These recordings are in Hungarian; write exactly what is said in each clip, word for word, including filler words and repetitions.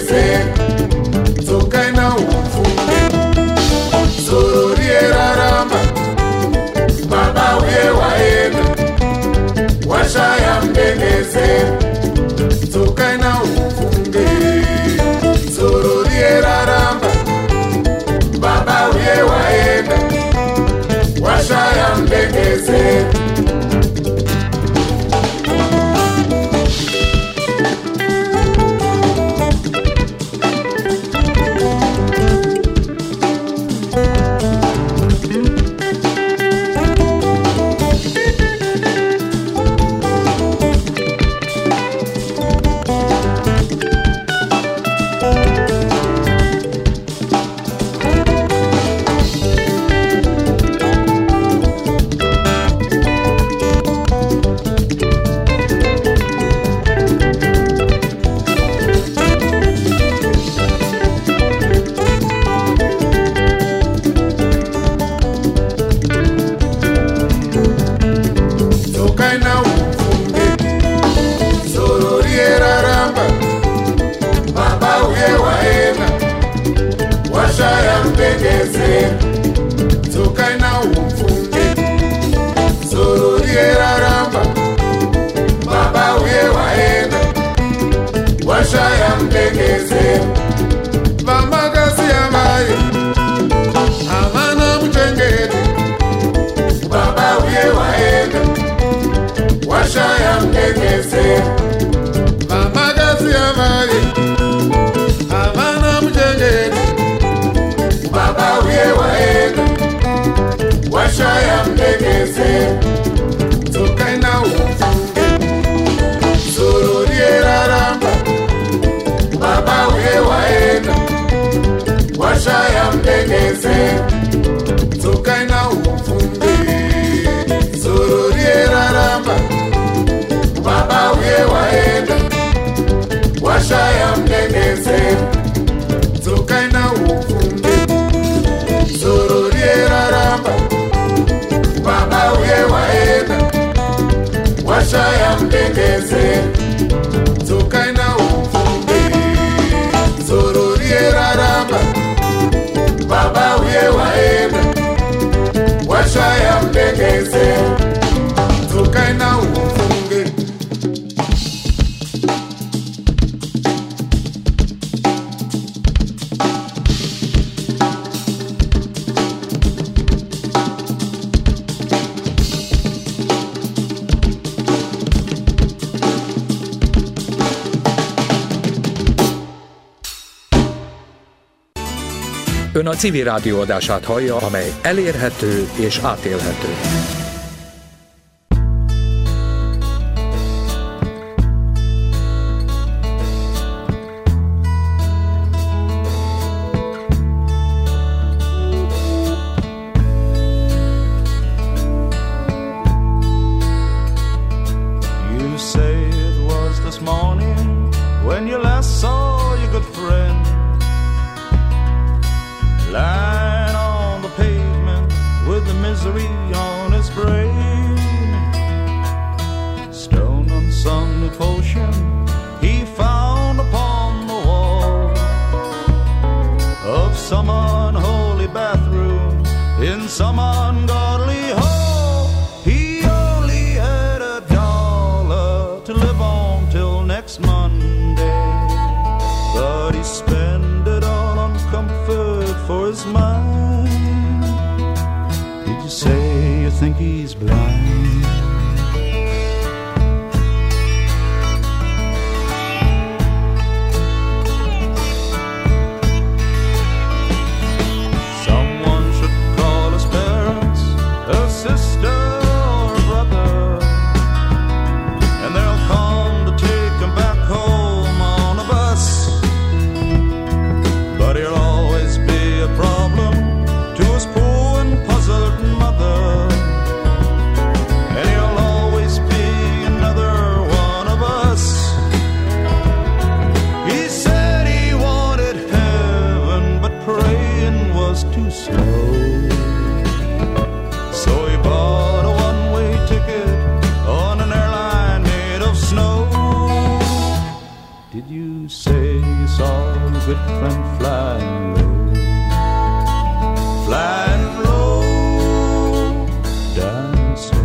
yambengeze tokaina ufunge zoro rieraramba baba uye waenda washaya mbengeze tokaina ufunge zoro rieraramba baba uye waenda washaya mbengeze Ön a civil rádió adását hallja, amely elérhető és átélhető. You say it was this morning when you last saw your good friend lying on the pavement with the misery on his brain. Stone on some devotion he found upon the wall of some unholy bathroom in some ungodly hall. He only had a dollar to live on till next Monday, but he spent it all on comfort for his mind. Did you say you think he's blind? Someone should call his parents, a sister or a brother, and they'll come to take him back home on a bus. But he'll always be a problem to his poor and puzzled mother. you, good friend, flying low, flying low, dying slow.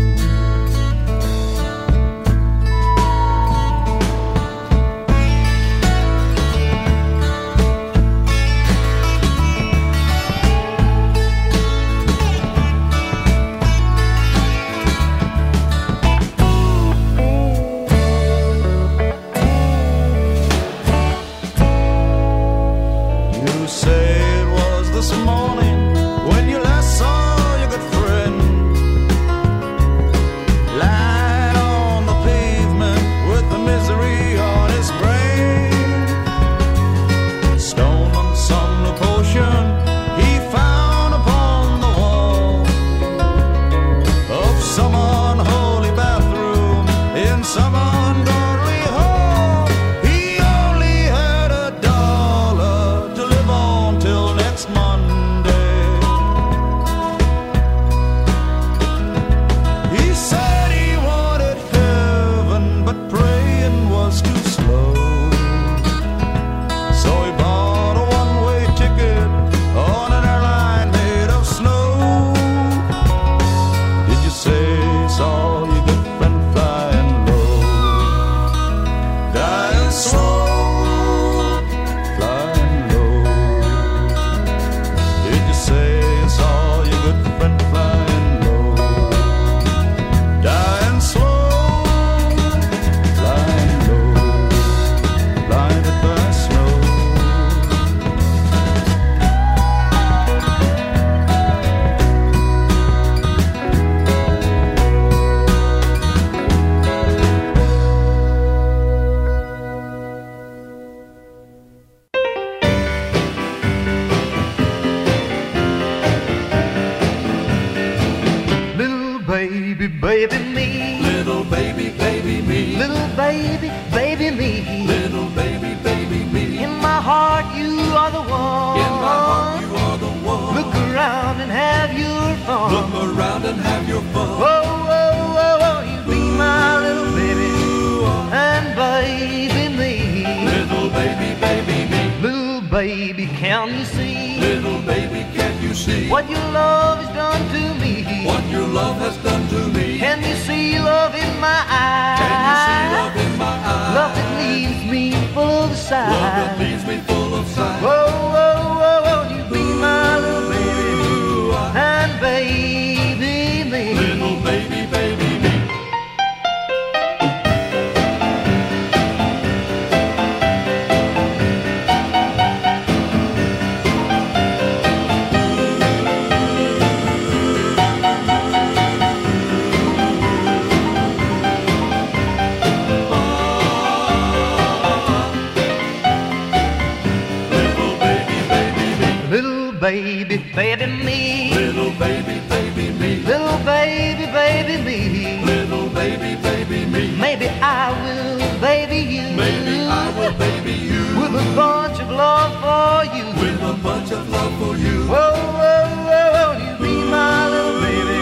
Baby, baby me. Little baby, baby me. Little baby, baby me. Little baby, baby me. Maybe I will baby you. Maybe I will baby you. With a bunch of love for you. With a bunch of love for you. Whoa, whoa, whoa, won't you be my little baby?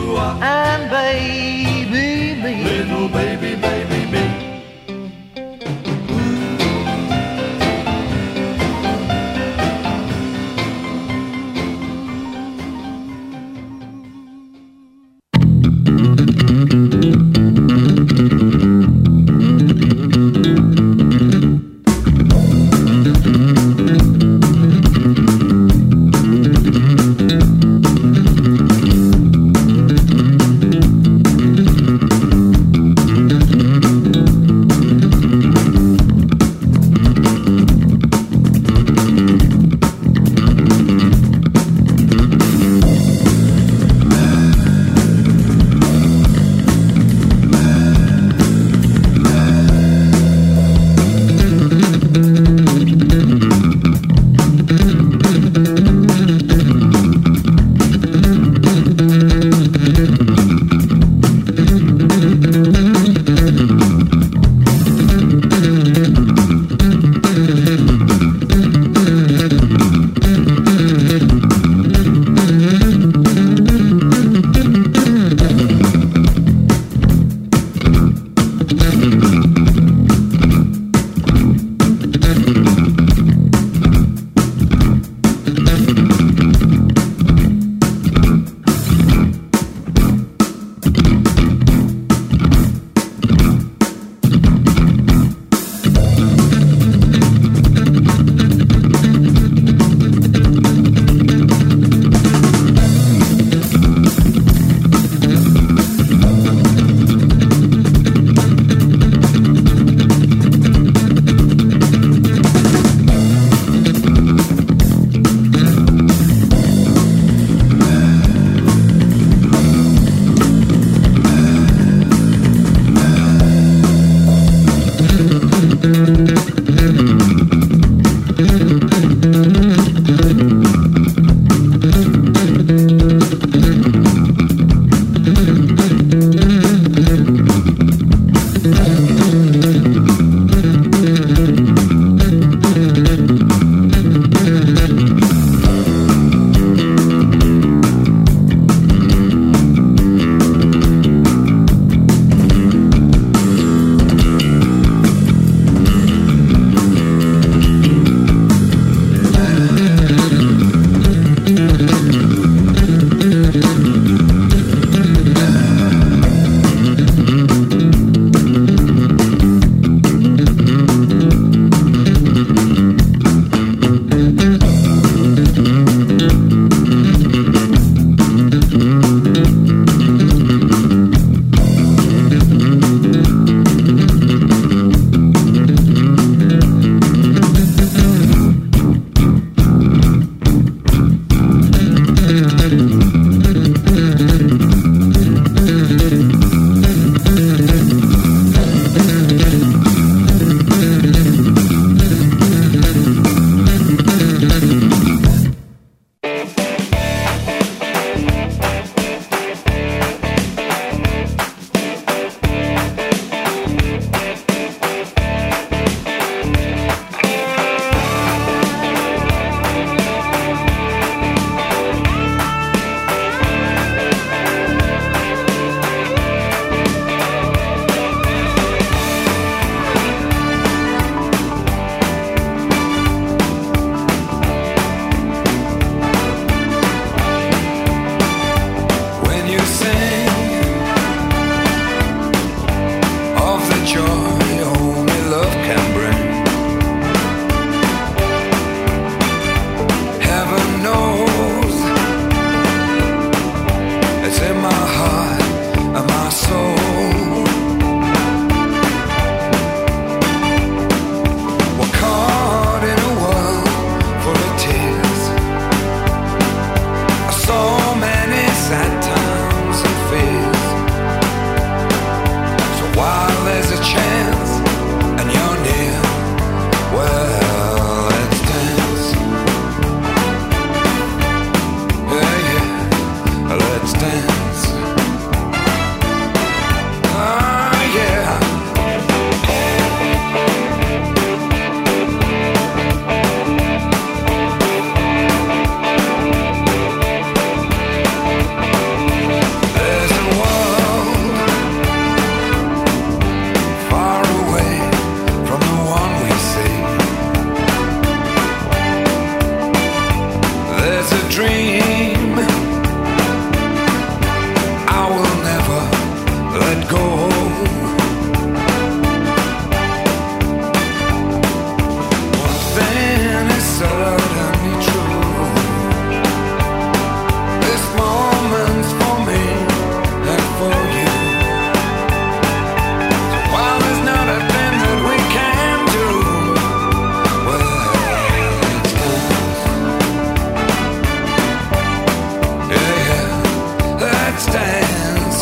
And baby me. Little baby, baby me. was a dream. I will never let go. One thing is certainly true. This moment's for me and for you. So while there's not a thing that we can do, well, let's dance. Yeah, yeah, let's dance.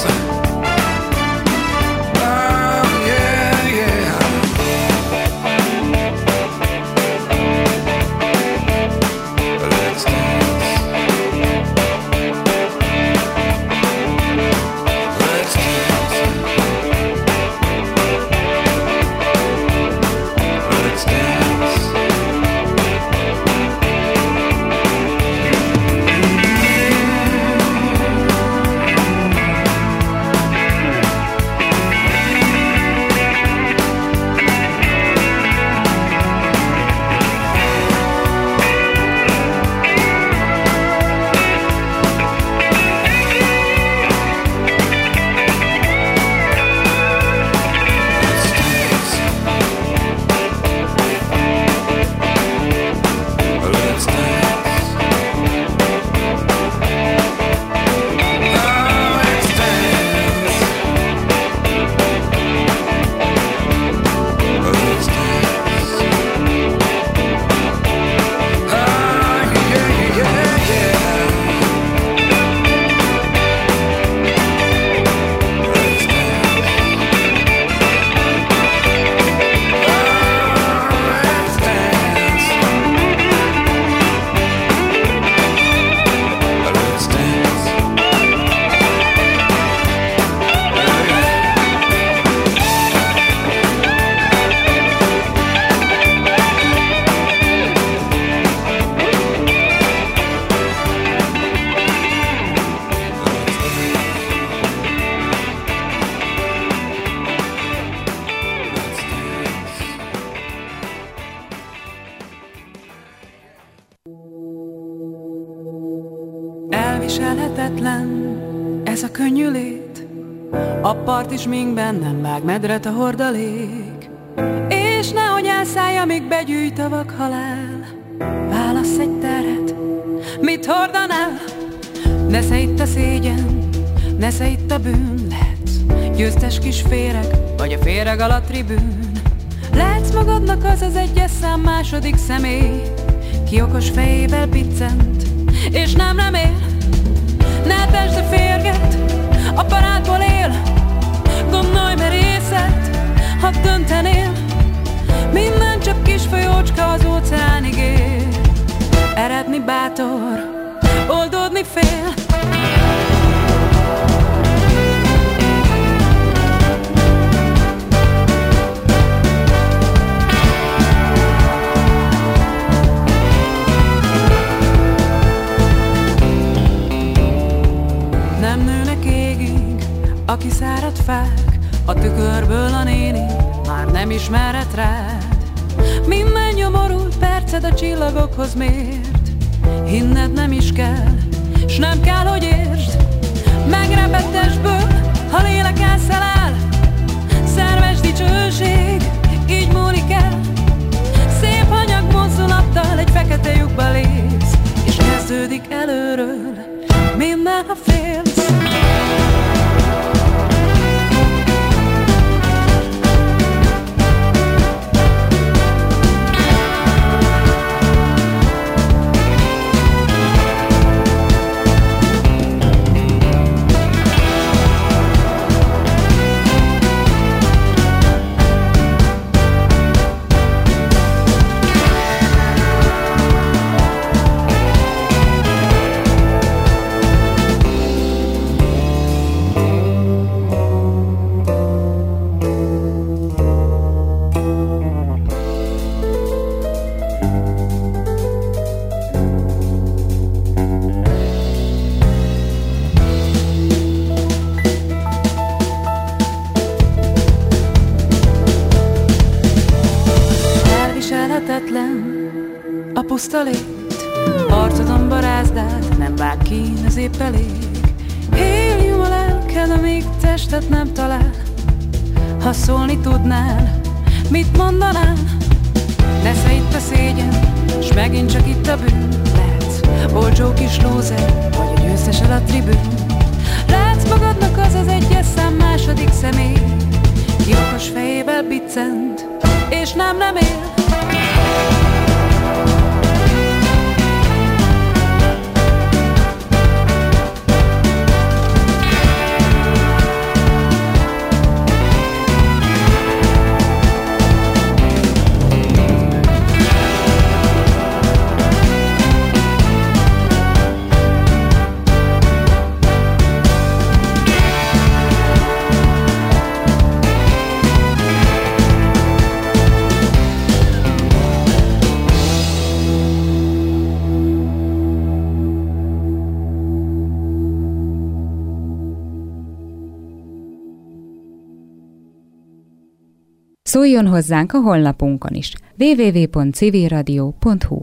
Oh, yeah, yeah. Let's dance. Let's dance. Let's dance. Let's dance. Oh, let's dance. Let's dance. Oh, yeah, yeah, yeah, yeah. Let's dance. Oh, let's dance. Let's dance. Elviselhetetlen ez a könnyű lét, a part is minkben nem vág medret a hordalék, és nehogy elszállja, míg begyűjt a vak halál. Válasz egy terhet, mit hordanál? Nesze itt a szégyen, nesze itt a bűn. Lehetsz győztes kis féreg, vagy a féreg alatt tribűn. Lehetsz magadnak az az egyes szám második személy, ki okos fejével piccent, és nem nem él. Ne tesd a férget, a barátból él. Gondolj merészet, ha döntenél. Minden csak kis folyócska az óceánig ér. Eredni bátor, oldódni fél. Nem nőnek égig a kiszáradt fák, a tükörből a néni már nem ismerhet rád. Minden nyomorult perced a csillagokhoz mért. Hinned nem is kell, s nem kell, hogy értsd. Megrepett testből, ha lélek elszeláll. Szerves dicsőség, így múlik el. Szép hanyag mozdulattal egy fekete lyukba lépsz, és kezdődik előről minden, ha félsz. puszta lét, Arcodon barázdát nem vág ki, az épp elég. Hélium a lelked, amíg testet nem talál. Ha szólni tudnál, mit mondanál? Nesze itt a szégyen, s megint csak itt a bűn. Lehetsz olcsó kis lózer, vagy a győztesel a tribűn. Látsz magadnak az az egyes szám második személy, ki okos fejével biccent, és nem nem él. Szóljon hozzánk a honlapunkon is, double-u double-u double-u pont civilradio pont hu.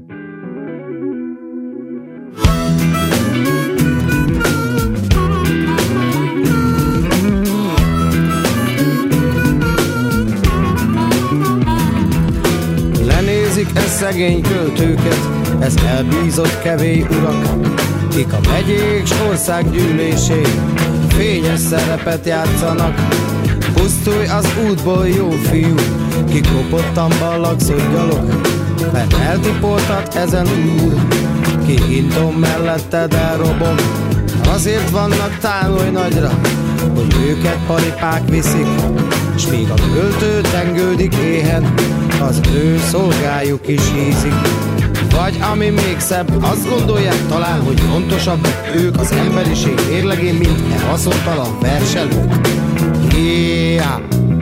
Lenézik e szegény költőket, ez elbízott kevély urak, kik a megyék s országgyűlésén fényes szerepet játszanak. Pusztulj az útból, jó fiú, ki kopottan ballagzott gyalog, mert eltipoltat ezen úr, ki hintom melletted elrobom. Azért vannak tánolj nagyra, hogy őket paripák viszik, s míg a költő tengődik éhen, az ő szolgájuk is hízik. Vagy ami még szebb, azt gondolják talán, hogy fontosabbak ők az emberiség mérlegén, mint e haszontalan verselők. Yeah.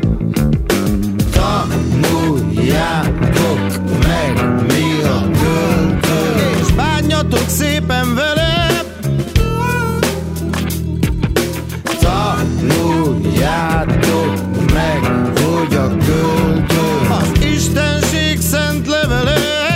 Tanuljátok meg, mi a költő, és bánjatok szépen vele. Tanuljátok meg, hogy a költő az Istenség szent levele.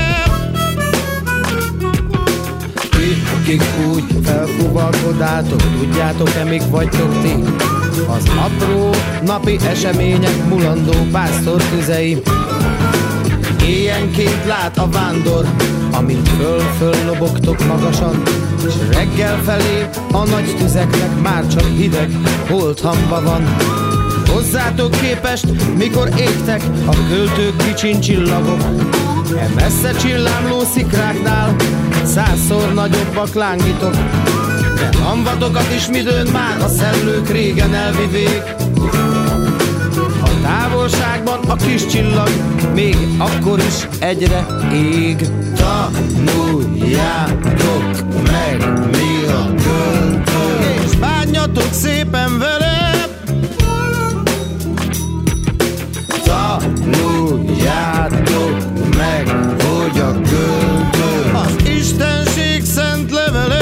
Ti, kik úgy felfuvalkodátok, tudjátok-e, mik vagytok ti? Az apró napi események mulandó pásztortüzei. Éjjenként lát a vándor, amint föl-föl lobogtok magasan, és reggel felé a nagy tüzeknek már csak hideg holthamba van. Hozzátok képest, mikor égtek a költők kicsin csillagok, e messze csillámló szikráknál százszor nagyobbak lángítok. De hamvadokat is midőn már a szellők régen elvivék. A távolságban a kis csillag még akkor is egyre ég. Tanuljátok meg, mi a költő, és bánjatok szépen vele. Tanuljátok meg, hogy a költő az Istenség szent levele.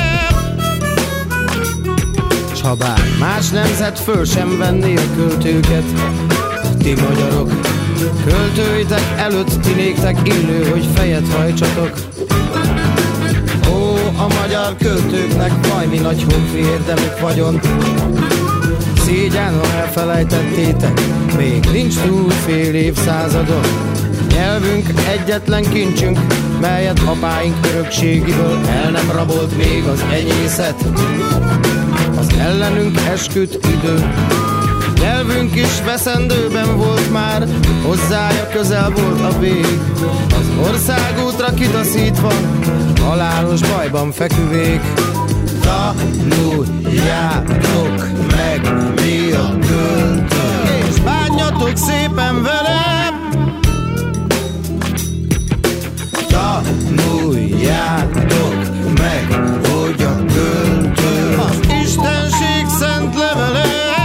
Habár más nemzet föl sem venné a költőket, ti magyarok, költőitek előtt ti néktek illő, hogy fejet hajtsatok. Ó, a magyar költőknek vajmi nagy honfi érdemük vagyon. Szégyen, ha elfelejtettétek, még nincs túl fél évszázadon. Nyelvünk egyetlen kincsünk, melyet apáink örökségiből el nem rabolt még az enyészet. Az ellenünk esküdt idő, nyelvünk is veszendőben volt már, hozzája közel volt a vég. Az országútra kitaszítva, halálos bajban feküvék. Tanuljátok meg, mi a költő, és bánjatok szépen vele. Tanuljátok meg, hogy a költő az Istenség szent levele.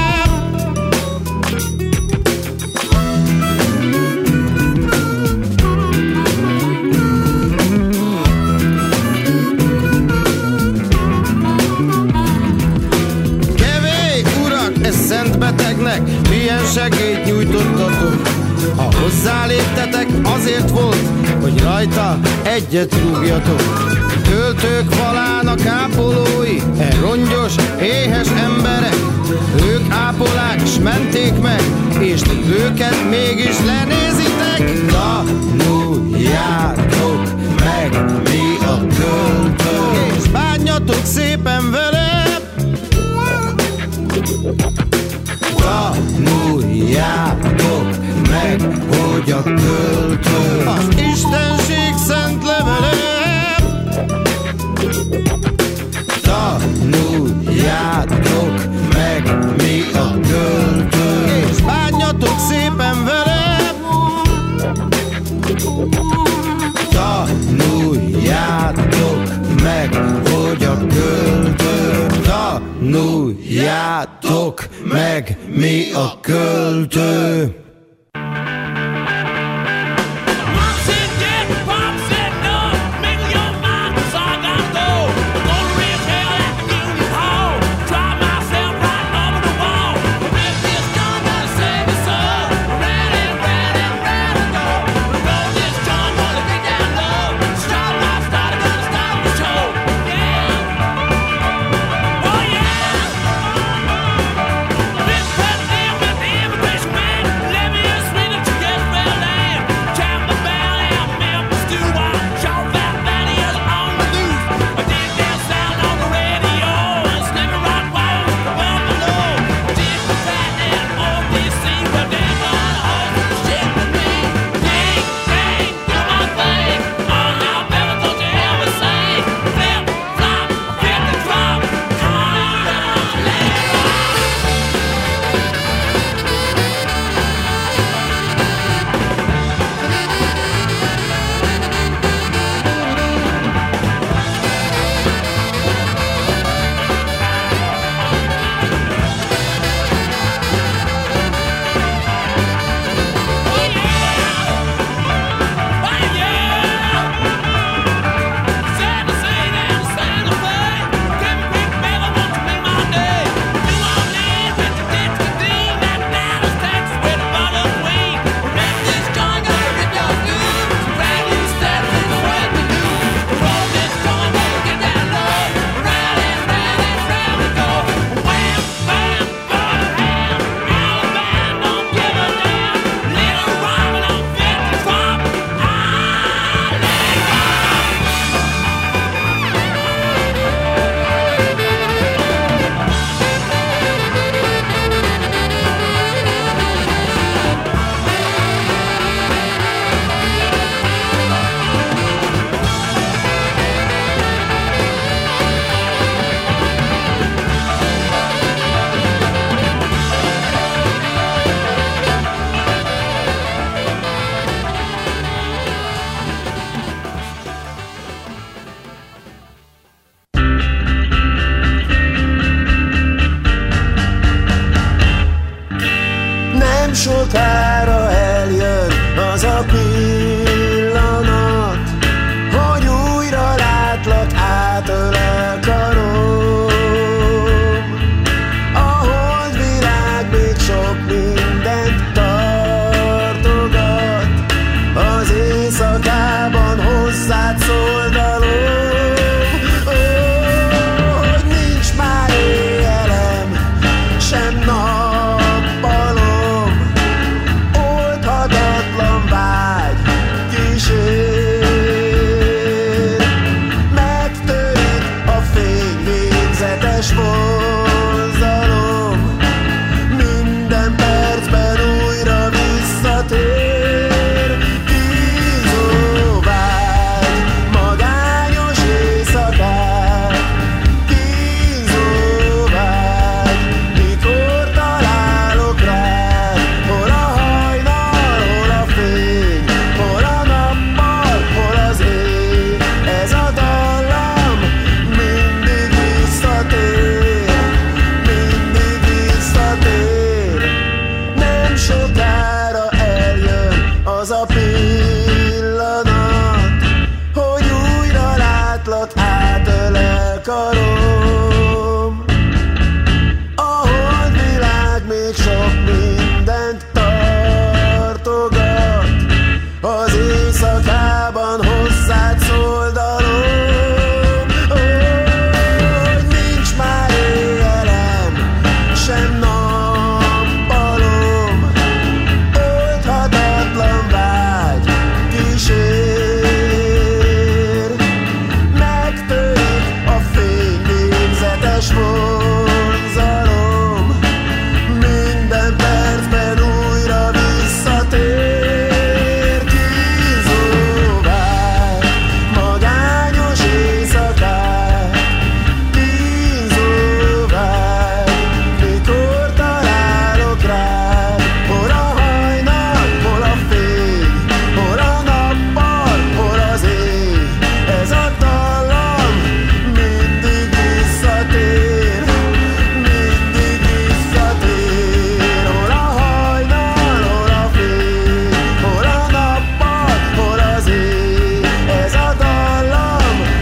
Kevély urak, ez szent betegnek milyen segélyt nyújtottatok. Ha hozzáléptetek, azért volt, hogy rajta rajta, egyet rúgjatok. Költők falának ápolói, e rongyos, éhes emberek. Ők ápolák, s menték meg, és ti őket mégis lenézitek. Tanuljátok meg, mi a költő, és bánjatok szépen vele. Tanuljátok meg, hogy a költő az Istenség szent levele. Tanuljátok meg, mi a költő, és bánjatok szépen vele. Tanuljátok meg, hogy a költő. Tanuljátok meg, mi a költő. sokára eljön az a pillanat, hogy újra látlak, átölel karom. A holdvilág még sok mindent tartogat, az éjszakában hozzád szól dalom. Ó, hogy nincs már éjjelem, sem nappalom, oldhatatlan vágy kísér. Megtörik a fény végzetes vonzalom, minden percben újra visszatér. Kínzó vágy, magányos éjszakák, kínzó vágy, mikor találok rád. Hol a hajnal, hol a fény, hol a nappal, hol az éj. Ez a dallam mindig visszatér, mindig visszatér. Nem sokára eljön az a pillanat, hogy újra látlak, átölel karom. A holdvilág még sok mindent tartogat, az éjszakában játszol.